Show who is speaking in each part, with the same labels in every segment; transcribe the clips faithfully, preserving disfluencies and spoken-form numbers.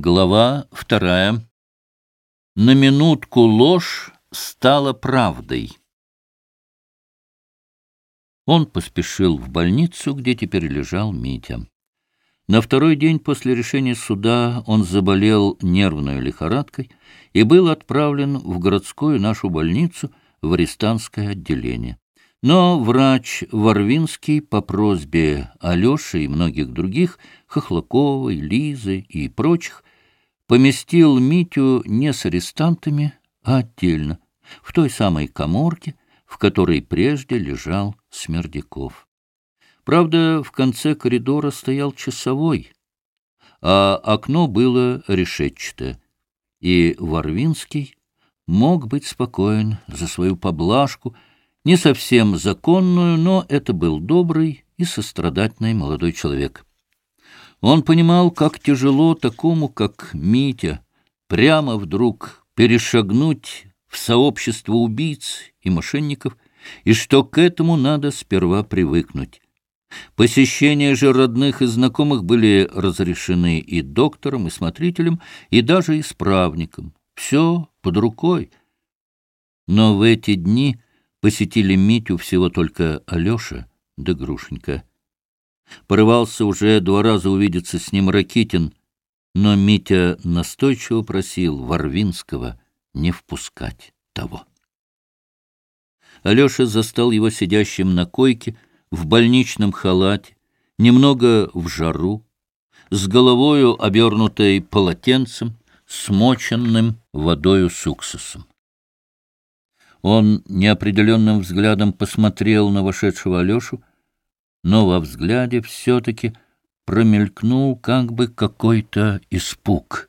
Speaker 1: Глава вторая. На минутку ложь стала правдой. Он поспешил в больницу, где теперь лежал Митя. На второй день после решения суда он заболел нервной лихорадкой и был отправлен в городскую нашу больницу в арестантское отделение. Но врач Варвинский по просьбе Алеши и многих других, Хохлаковой, Лизы и прочих, поместил Митю не с арестантами, а отдельно, в той самой каморке, в которой прежде лежал Смердяков. Правда, в конце коридора стоял часовой, а окно было решетчатое, и Варвинский мог быть спокоен за свою поблажку, не совсем законную, но это был добрый и сострадательный молодой человек. Он понимал, как тяжело такому, как Митя, прямо вдруг перешагнуть в сообщество убийц и мошенников, и что к этому надо сперва привыкнуть. Посещения же родных и знакомых были разрешены и доктором, и смотрителем, и даже исправником. Все под рукой. Но в эти дни посетили Митю всего только Алеша да Грушенька. Порывался уже два раза увидеться с ним Ракитин, но Митя настойчиво просил Варвинского не впускать того. Алеша застал его сидящим на койке, в больничном халате, немного в жару, с головою обернутой полотенцем, смоченным водою с уксусом. Он неопределенным взглядом посмотрел на вошедшего Алешу, но во взгляде все-таки промелькнул как бы какой-то испуг.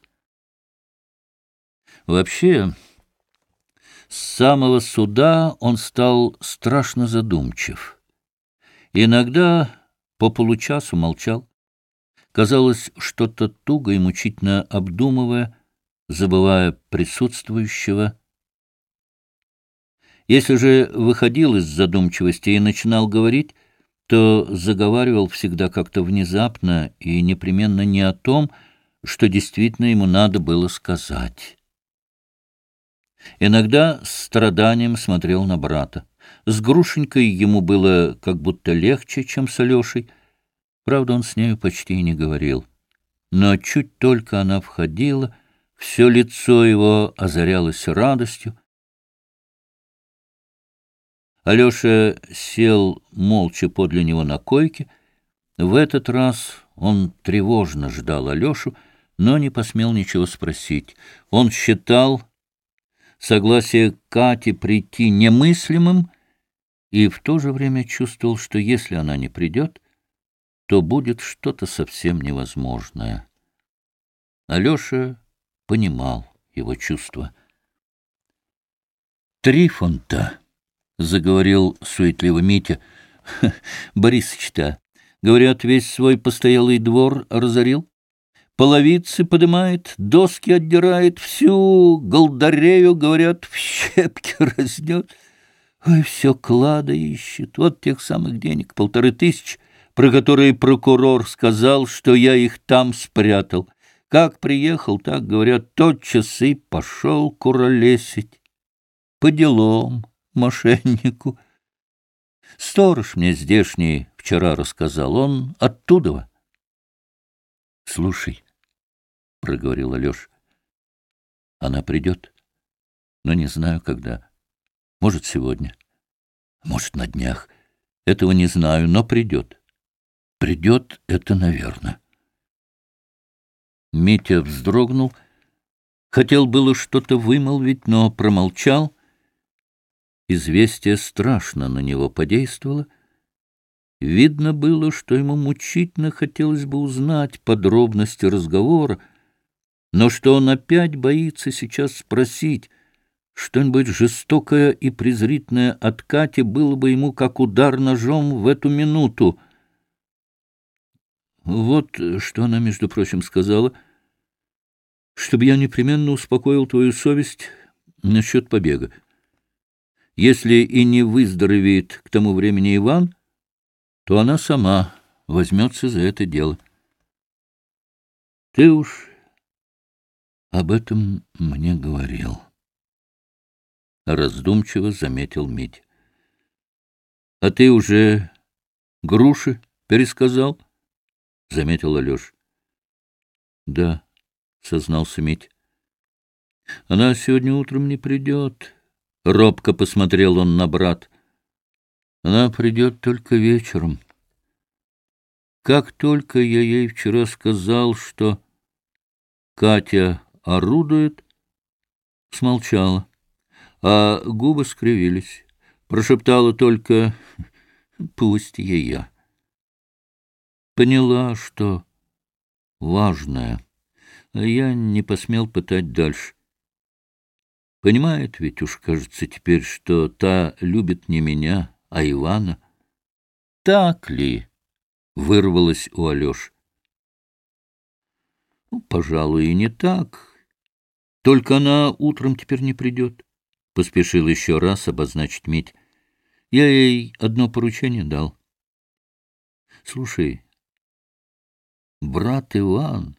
Speaker 1: Вообще, с самого суда он стал страшно задумчив. Иногда по получасу молчал, казалось, что-то туго и мучительно обдумывая, забывая присутствующего. Если же выходил из задумчивости и начинал говорить, то заговаривал всегда как-то внезапно и непременно не о том, что действительно ему надо было сказать. Иногда с страданием смотрел на брата. С Грушенькой ему было как будто легче, чем с Алешей. Правда, он с нею почти не говорил. Но чуть только она входила, все лицо его озарялось радостью. Алеша сел молча подле него на койке. В этот раз он тревожно ждал Алешу, но не посмел ничего спросить. Он считал согласие Кати прийти немыслимым и в то же время чувствовал, что если она не придет, то будет что-то совсем невозможное. Алеша понимал его чувства. «Трифон-то», — заговорил суетливо Митя, — «Борисыч-то, говорят, весь свой постоялый двор разорил, половицы подымает, доски отдирает, всю голдарею, говорят, в щепки разнет. Ой, все клада ищет, вот тех самых денег, полторы тысячи, про которые прокурор сказал, что я их там спрятал. Как приехал, так, говорят, тотчас и пошел куролесить. По делам мошеннику. Сторож мне здешний вчера рассказал, он оттуда. — Слушай, — проговорил Алеша, — она придет, но не знаю, когда. Может, сегодня, может, на днях. Этого не знаю, но придет. Придет это, наверное. Митя вздрогнул, хотел было что-то вымолвить, но промолчал. Известие страшно на него подействовало. Видно было, что ему мучительно хотелось бы узнать подробности разговора, но что он опять боится сейчас спросить. Что-нибудь жестокое и презрительное от Кати было бы ему как удар ножом в эту минуту. Вот что она, между прочим, сказала, чтобы я непременно успокоил твою совесть насчет побега. Если и не выздоровеет к тому времени Иван, то она сама возьмется за это дело. Ты уж об этом мне говорил. Раздумчиво заметил Митя. — А ты уже груши пересказал? — заметил Алеша. — Да, — сознался Митя. — Она сегодня утром не придет. Робко посмотрел он на брат. Она придет только вечером. Как только я ей вчера сказал, что Катя орудует, смолчала, а губы скривились. Прошептала только «пусть ее». Поняла, что важное, а я не посмел пытать дальше. Понимает ведь уж, кажется, теперь, что та любит не меня, а Ивана. Так ли? Вырвалось у Алеши. Ну, пожалуй, и не так. Только она утром теперь не придет. Поспешил еще раз обозначить Мить. Я ей одно поручение дал. Слушай, брат Иван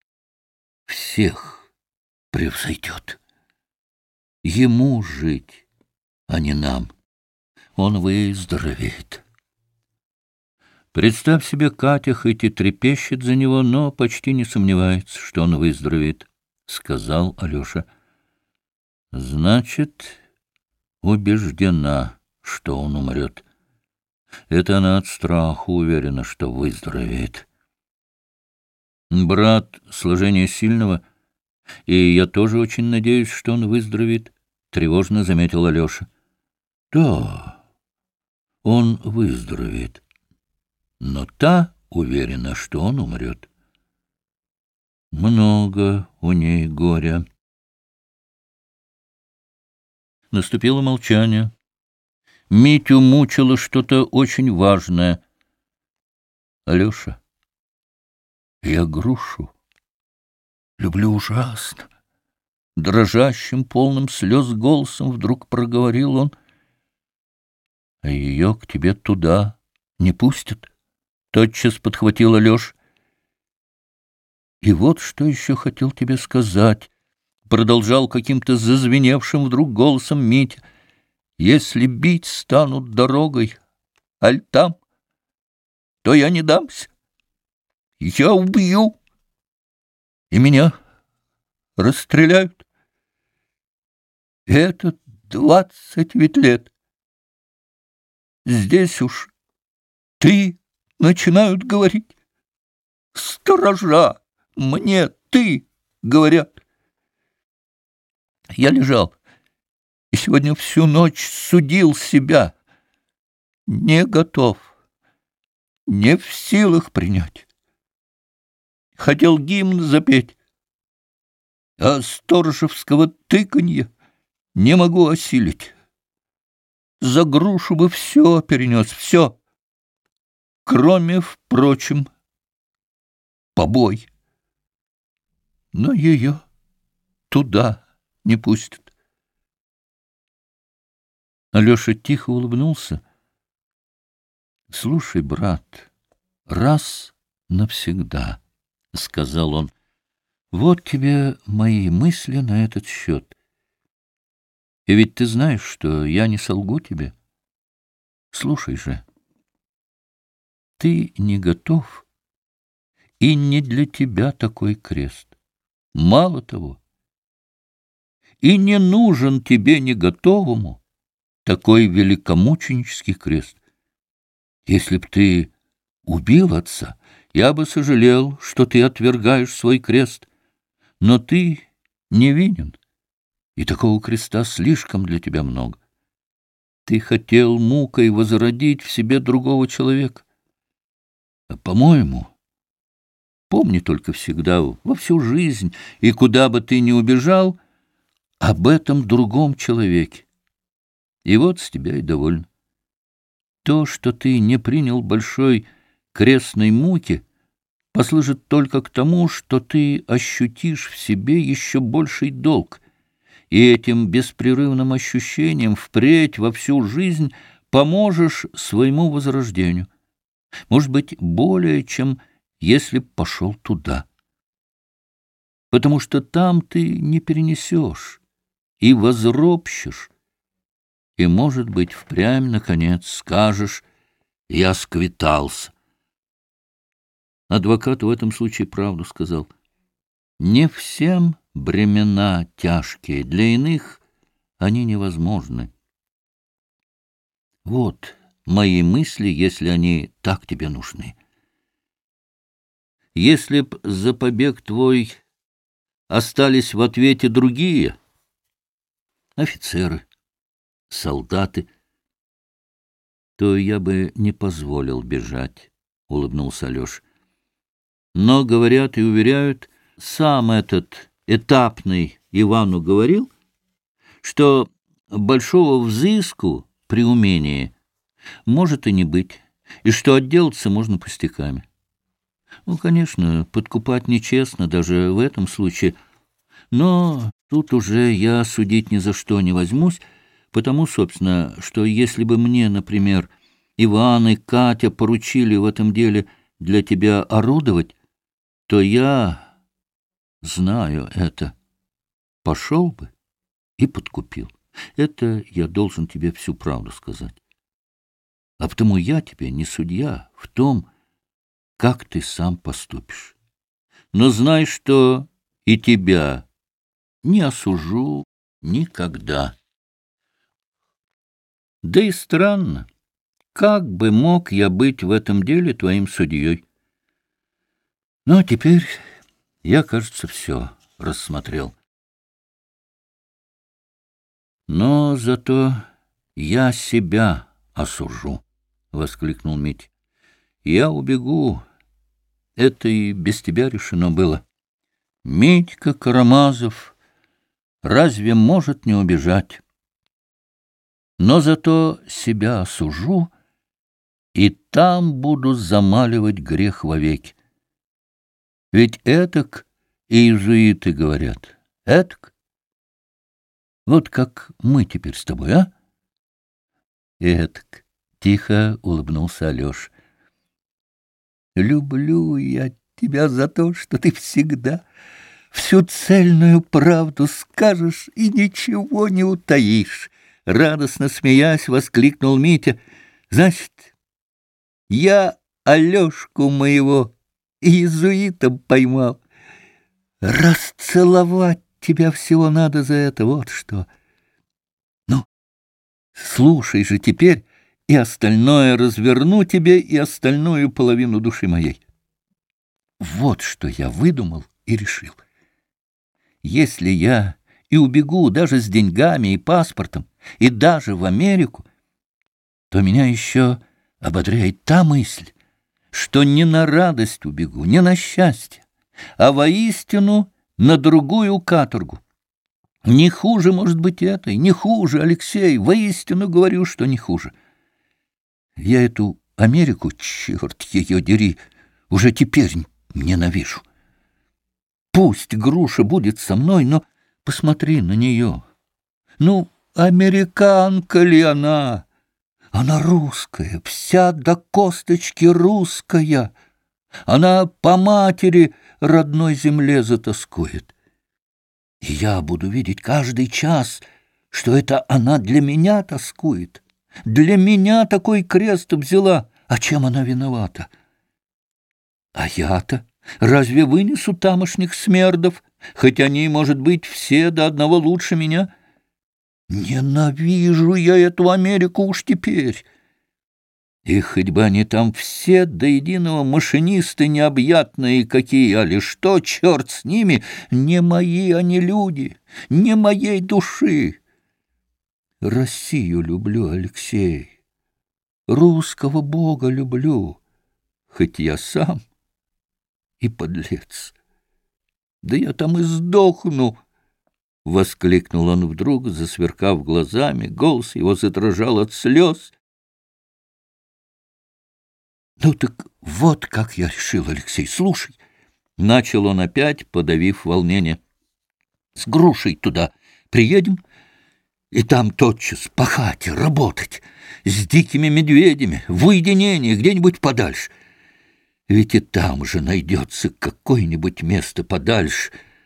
Speaker 1: всех превзойдет. Ему жить, а не нам. Он выздоровеет. Представь себе, Катя хоть и трепещет за него, но почти не сомневается, что он выздоровеет, — сказал Алеша. Значит, убеждена, что он умрет. Это она от страха уверена, что выздоровеет. Брат сложения сильного, и я тоже очень надеюсь, что он выздоровеет, — тревожно заметил Алеша. Да, он выздоровеет. Но та уверена, что он умрет. Много у ней горя. Наступило молчание. Митю мучило что-то очень важное. — Алеша, я грушу люблю ужасно. Дрожащим, полным слез голосом вдруг проговорил он. — А ее к тебе туда не пустят? Тотчас подхватил Алеша. И вот что еще хотел тебе сказать, продолжал каким-то зазвеневшим вдруг голосом Митя. Если бить станут дорогой, аль там, то я не дамся. Я убью, и меня расстреляют. Это двадцать ведь лет. Здесь уж ты начинают говорить. Сторожа, мне ты, говорят. Я лежал и сегодня всю ночь судил себя. Не готов, не в силах принять. Хотел гимн запеть, а сторожевского тыканья не могу осилить. За грушу бы все перенес, все. Кроме, впрочем, побой. Но ее туда не пустят. Алеша тихо улыбнулся. — Слушай, брат, раз навсегда, — сказал он, — вот тебе мои мысли на этот счет. И ведь ты знаешь, что я не солгу тебе. Слушай же. Ты не готов, и не для тебя такой крест. Мало того, и не нужен тебе не готовому такой великомученический крест. Если б ты убил отца, я бы сожалел, что ты отвергаешь свой крест, но ты невинен, и такого креста слишком для тебя много. Ты хотел мукой возродить в себе другого человека. По-моему, помни только всегда, во всю жизнь, и куда бы ты ни убежал, об этом другом человеке. И вот с тебя и довольно. То, что ты не принял большой крестной муки, послужит только к тому, что ты ощутишь в себе еще больший долг, и этим беспрерывным ощущением впредь во всю жизнь поможешь своему возрождению. Может быть, более, чем если б пошел туда. потому что там ты не перенесешь и возропщешь, и, может быть, впрямь, наконец, скажешь: «Я сквитался». Адвокат в этом случае правду сказал. Не всем бремена тяжкие, для иных они невозможны. Вот мои мысли, если они так тебе нужны. Если б за побег твой остались в ответе другие, офицеры, солдаты, то я бы не позволил бежать, — улыбнулся Алеша. Но, говорят и уверяют, сам этот этапный Ивану говорил, что большого взыску при умении может и не быть, и что отделаться можно пустяками. Ну, конечно, подкупать нечестно даже в этом случае, но тут уже я судить ни за что не возьмусь, потому, собственно, что если бы мне, например, Иван и Катя поручили в этом деле для тебя орудовать, то я, знаю это, пошел бы и подкупил. Это я должен тебе всю правду сказать. А потому я тебе не судья в том, как ты сам поступишь. Но знай, что и тебя не осужу никогда. Да и странно, как бы мог я быть в этом деле твоим судьей? Но теперь я, кажется, все рассмотрел. Но зато я себя осужу, — воскликнул Митя. Я убегу. Это и без тебя решено было. Митька Карамазов разве может не убежать? Но зато себя осужу, и там буду замаливать грех вовеки. Ведь этак и иезуиты говорят. Этак. Вот как мы теперь с тобой, а? Этак. Тихо улыбнулся Алеша. Люблю я тебя за то, что ты всегда всю цельную правду скажешь и ничего не утаишь. Радостно смеясь, воскликнул Митя. Значит, я Алешку моего иезуитом поймал. Расцеловать тебя всего надо за это, вот что. Ну, слушай же теперь, и остальное разверну тебе, и остальную половину души моей. Вот что я выдумал и решил. Если я и убегу даже с деньгами и паспортом, и даже в Америку, то меня еще ободряет та мысль, что не на радость убегу, не на счастье, а воистину на другую каторгу. Не хуже, может быть, этой, не хуже, Алексей, воистину говорю, что не хуже. Я эту Америку, черт ее дери, уже теперь ненавижу. Пусть Груша будет со мной, но посмотри на нее. Ну, американка ли она? Она русская, вся до косточки русская. Она по матери родной земле затоскует. И я буду видеть каждый час, что это она для меня тоскует. Для меня такой крест взяла. А чем она виновата? А я-то разве вынесу тамошних смердов, хоть они, может быть, все до одного лучше меня? Ненавижу я эту Америку уж теперь. И хоть бы они там все до единого машинисты необъятные какие, али что, черт с ними, не мои они люди, не моей души. Россию люблю, Алексей, русского Бога люблю, хоть я сам и подлец. Да я там и сдохну, — воскликнул он вдруг, засверкав глазами, голос его задрожал от слез. Ну так вот как я решил, Алексей, слушай, — начал он опять, подавив волнение. С Грушей туда приедем, и там тотчас пахать, работать, с дикими медведями, в уединении, где-нибудь подальше. Ведь и там же найдется какое-нибудь место подальше.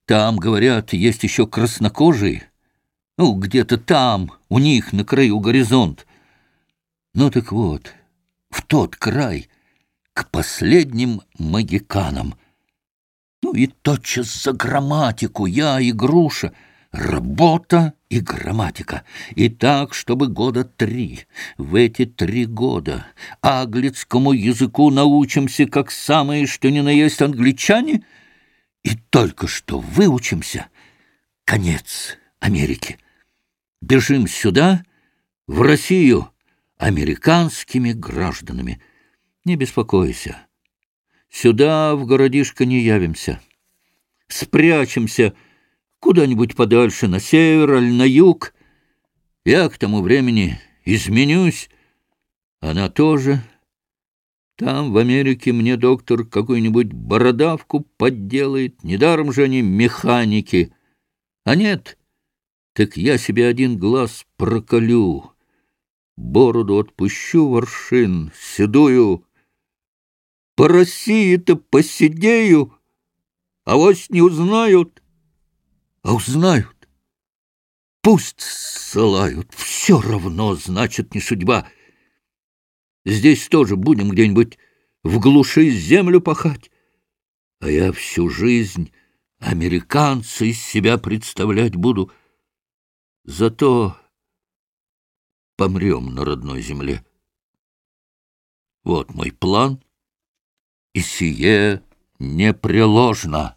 Speaker 1: Там, говорят, есть еще краснокожие. Ну, где-то там, у них на краю горизонт. Ну так вот, в тот край, к последним магиканам. Ну и тотчас за грамматику я и Груша. Работа и грамматика. И так, чтобы года три. В эти три года аглицкому языку научимся, как самые, что ни на есть англичане, и только что выучимся. Конец Америки. Бежим сюда, в Россию, американскими гражданами. Не беспокойся. Сюда, в городишко, не явимся. Спрячемся куда-нибудь подальше, на север или на юг. Я к тому времени изменюсь, она тоже. Там, в Америке, мне доктор какую-нибудь бородавку подделает. Недаром же они механики. А нет, так я себе один глаз проколю, бороду отпущу в аршин, седую. По России-то посидею, а вось не узнают. А узнают, пусть ссылают, все равно, значит, не судьба. Здесь тоже будем где-нибудь в глуши землю пахать, а я всю жизнь американца из себя представлять буду. Зато помрем на родной земле. Вот мой план, и сие непреложно.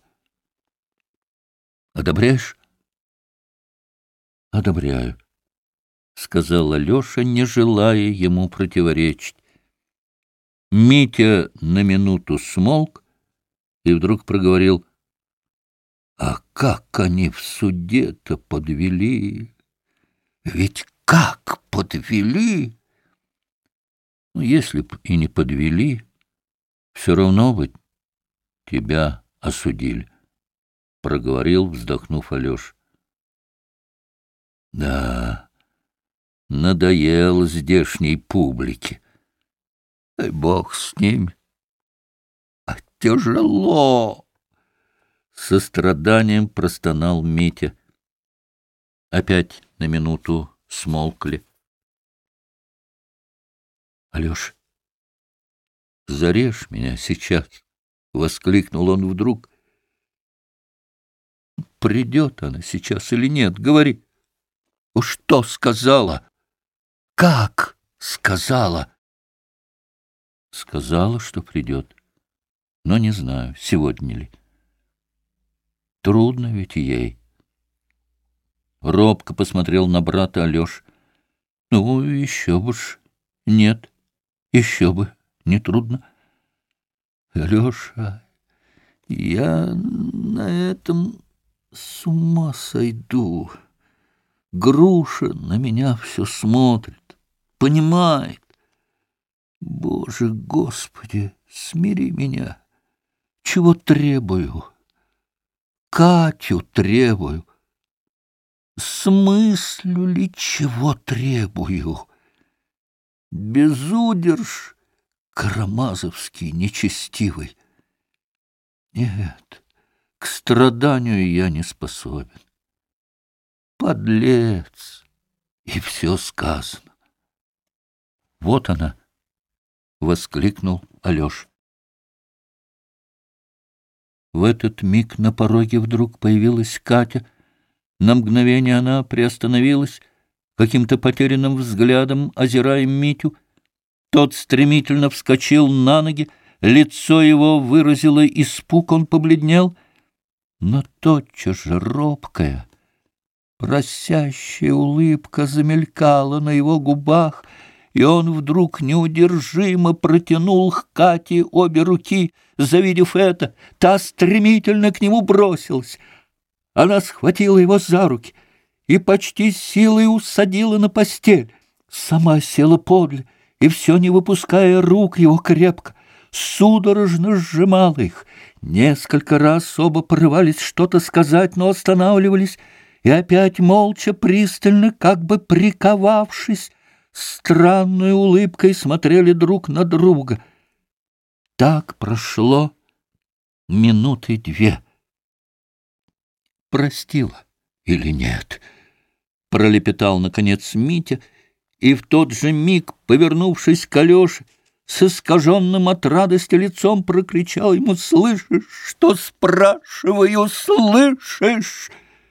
Speaker 1: Одобряешь? Одобряю, — сказал Алеша, не желая ему противоречить. Митя на минуту смолк и вдруг проговорил: — А как они в суде-то подвели? Ведь как подвели? Ну, если б и не подвели, все равно бы тебя осудили, — проговорил, вздохнув, Алеша. Да, надоело здешней публике. Дай бог с ними. А тяжело! С состраданием простонал Митя. Опять на минуту смолкли. Алеша, зарежь меня сейчас! — воскликнул он вдруг. Придет она сейчас или нет? Говори. Что сказала? Как сказала? Сказала, что придет, но не знаю, сегодня ли. Трудно ведь ей. Робко посмотрел на брата Алеша. Ну, еще бы ж. Нет, еще бы не трудно. Алеша, я на этом с ума сойду. Груша на меня все смотрит, понимает. Боже, Господи, смири меня. Чего требую? Катю требую. Смыслю ли, чего требую? Безудерж карамазовский нечестивый. Нет, к страданию я не способен. Подлец, и все сказано. Вот она, — воскликнул Алеша. В этот миг на пороге вдруг появилась Катя. На мгновение она приостановилась, каким-то потерянным взглядом озирая Митю. Тот стремительно вскочил на ноги, лицо его выразило испуг, он побледнел, но тотчас же робкая, просящая улыбка замелькала на его губах, и он вдруг неудержимо протянул к Кате обе руки. Завидев это, та стремительно к нему бросилась. Она схватила его за руки и почти силой усадила на постель. Сама села подле и, все не выпуская рук его крепко, судорожно сжимала их. Несколько раз оба порывались что-то сказать, но останавливались, и опять молча, пристально, как бы приковавшись, странной улыбкой смотрели друг на друга. Так прошло минуты две. простила или нет? Пролепетал, наконец, Митя, и в тот же миг, повернувшись к Алёше, с искаженным от радости лицом прокричал ему: «Слышишь, что спрашиваю, слышишь?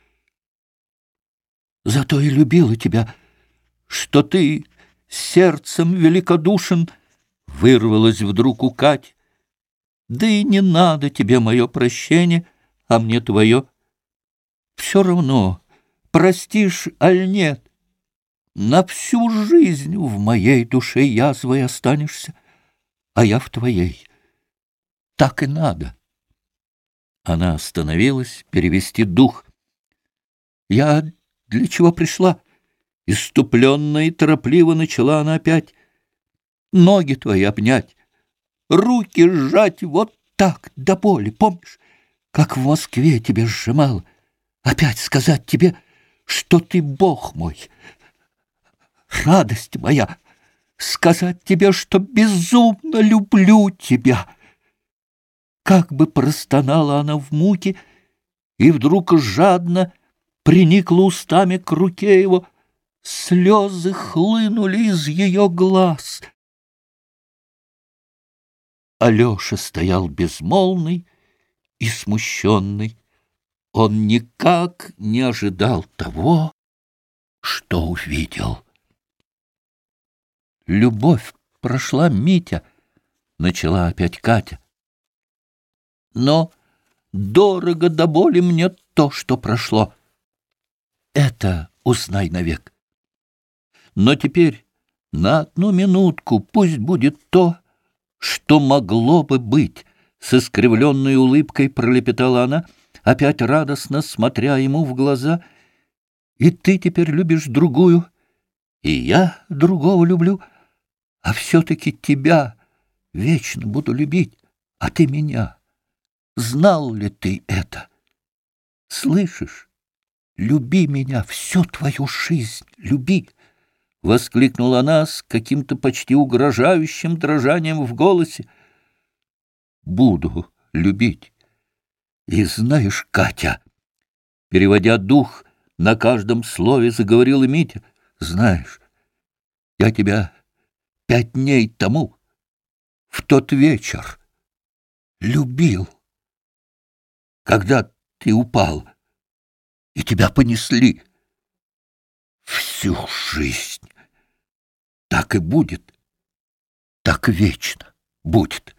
Speaker 1: Зато и любила тебя, что ты сердцем великодушен», — вырвалось вдруг у Кати. «Да и не надо тебе мое прощение, а мне твое. Все равно, простишь аль нет, на всю жизнь в моей душе язвой останешься, а я в твоей. Так и надо». Она остановилась перевести дух. «Я для чего пришла?» Исступленно и торопливо начала она опять. «Ноги твои обнять, руки сжать вот так до боли, помнишь, как в Москве тебе сжимал? Опять сказать тебе, что ты Бог мой, радость моя, сказать тебе, что безумно люблю тебя». Как бы простонала она в муке, и вдруг жадно приникла устами к руке его. Слезы хлынули из ее глаз. Алеша стоял безмолвный и смущенный. Он никак не ожидал того, что увидел. «Любовь прошла, Митя», — начала опять Катя. «Но дорого до боли мне то, что прошло. Это узнай навек. Но теперь на одну минутку пусть будет то, что могло бы быть», — с искривленной улыбкой пролепетала она, опять радостно смотря ему в глаза. «И ты теперь любишь другую, и я другого люблю, а все-таки тебя вечно буду любить, а ты меня. Знал ли ты это? Слышишь? Люби меня всю твою жизнь, люби!» — воскликнула она с каким-то почти угрожающим дрожанием в голосе. «Буду любить. И знаешь, Катя...» Переводя дух, на каждом слове заговорил Митя. «Знаешь, я тебя пять дней тому, в тот вечер, любил, когда ты упал, и тебя понесли. Всю жизнь. Так и будет, так вечно будет».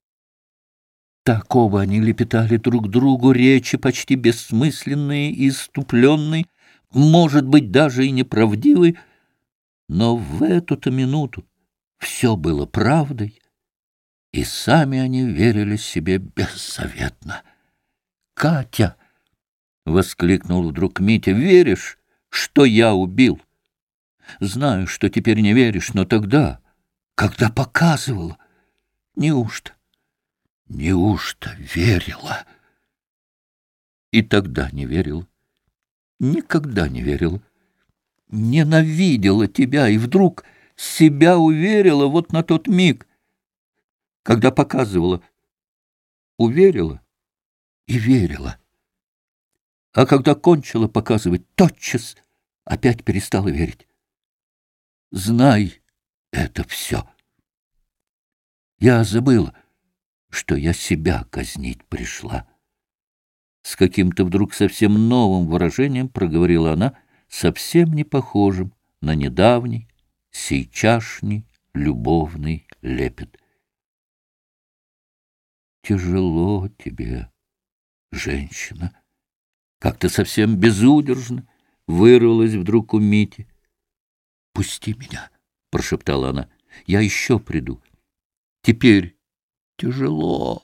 Speaker 1: Такого они лепетали друг другу речи, почти бессмысленные и исступленные, может быть, даже и неправдивые, но в эту-то минуту все было правдой, и сами они верили себе беззаветно. «Катя!» — воскликнул вдруг Митя. «Веришь, что я убил? Знаю, что теперь не веришь, но тогда, когда показывала, неужто, неужто верила?» И тогда не верила, никогда не верила, ненавидела тебя и вдруг себя уверила вот на тот миг, когда показывала, уверила и верила. А когда кончила показывать, тотчас опять перестала верить. Знай это все. Я забыла, что я себя казнить пришла. С каким-то вдруг совсем новым выражением проговорила она, совсем не похожим на недавний, сейчасшний любовный лепет. «Тяжело тебе, женщина», — как-то совсем безудержно вырвалась вдруг у Мити. «Пусти меня», — прошептала она, — «я еще приду. Теперь тяжело».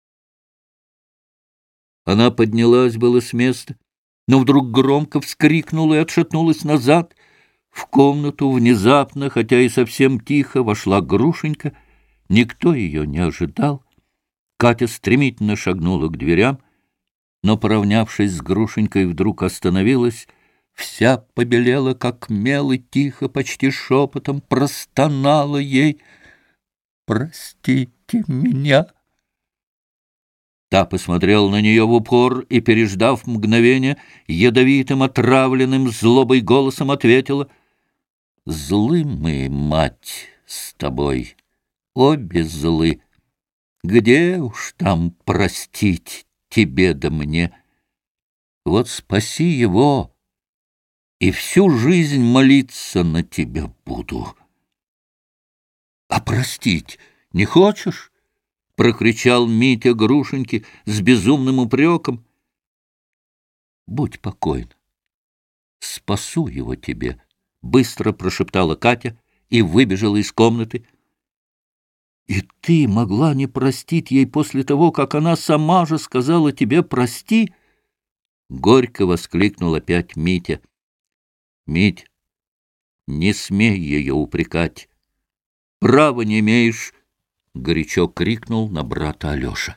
Speaker 1: Она поднялась было с места, но вдруг громко вскрикнула и отшатнулась назад. В комнату внезапно, хотя и совсем тихо, вошла Грушенька. Никто ее не ожидал. Катя стремительно шагнула к дверям, но, поравнявшись с Грушенькой, вдруг остановилась, вся побелела, как мел, и тихо, почти шепотом простонала ей: «Простите меня! Та посмотрела на нее в упор и, переждав мгновение, ядовитым, отравленным злобой голосом ответила: «Злы мы, мать, с тобой, обе злы. Где уж там простить тебе да мне? Вот спаси его, и всю жизнь молиться на тебя буду». «А простить не хочешь?» — прокричал Митя Грушеньке с безумным упреком. «Будь покойна, спасу его тебе», — быстро прошептала Катя и выбежала из комнаты. «И ты могла не простить ей после того, как она сама же сказала тебе «прости»?» — горько воскликнул опять Митя. «Мить, не смей ее упрекать. Права не имеешь!» — горячо крикнул на брата Алеша.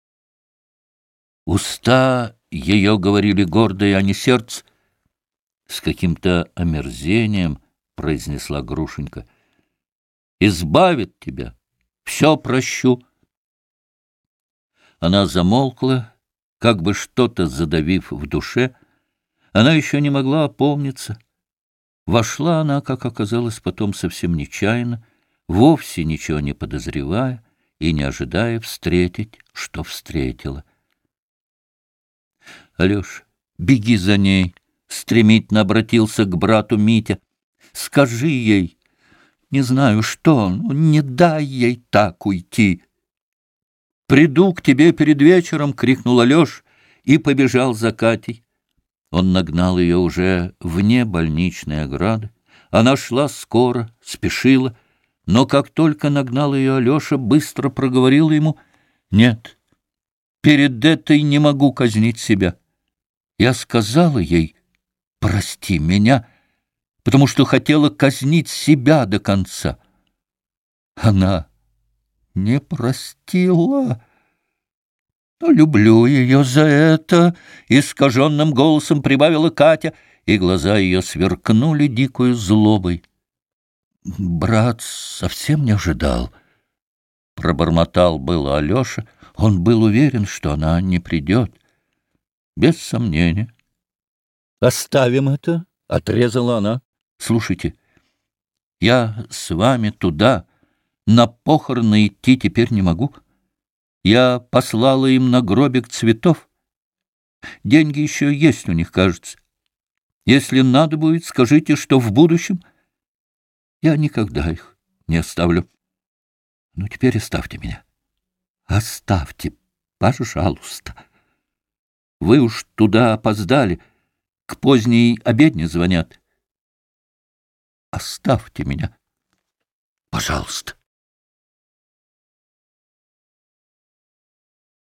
Speaker 1: Уста ее говорили гордо, а не сердце. С каким-то омерзением произнесла Грушенька: «Избавит тебя, все прощу». Она замолкла, как бы что-то задавив в душе. Она еще не могла опомниться. Вошла она, как оказалось потом, совсем нечаянно, вовсе ничего не подозревая и не ожидая встретить, что встретила. «Алеш, беги за ней!» — стремительно обратился к брату Митя. «Скажи ей, не знаю что, но не дай ей так уйти». «Приду к тебе перед вечером!» — крикнул Алеш и побежал за Катей. Он нагнал ее уже вне больничной ограды. Она шла скоро, спешила, но как только нагнал ее Алеша, быстро проговорил ему: «Нет, перед этой не могу казнить себя. Я сказала ей: прости меня, потому что хотела казнить себя до конца. Она не простила. Но люблю ее за это», — искаженным голосом прибавила Катя, и глаза ее сверкнули дикою злобой. «Брат совсем не ожидал», — пробормотал было Алеша. Он был уверен, что она не придет. «Без сомнения». «Оставим это», — отрезала она. «Слушайте, я с вами туда, на похороны идти теперь не могу. Я послала им на гробик цветов. Деньги еще есть у них, кажется. Если надо будет, скажите, что в будущем я никогда их не оставлю. Ну, теперь оставьте меня. Оставьте, пожалуйста. Вы уж туда опоздали, к поздней обедне звонят. Оставьте меня, пожалуйста».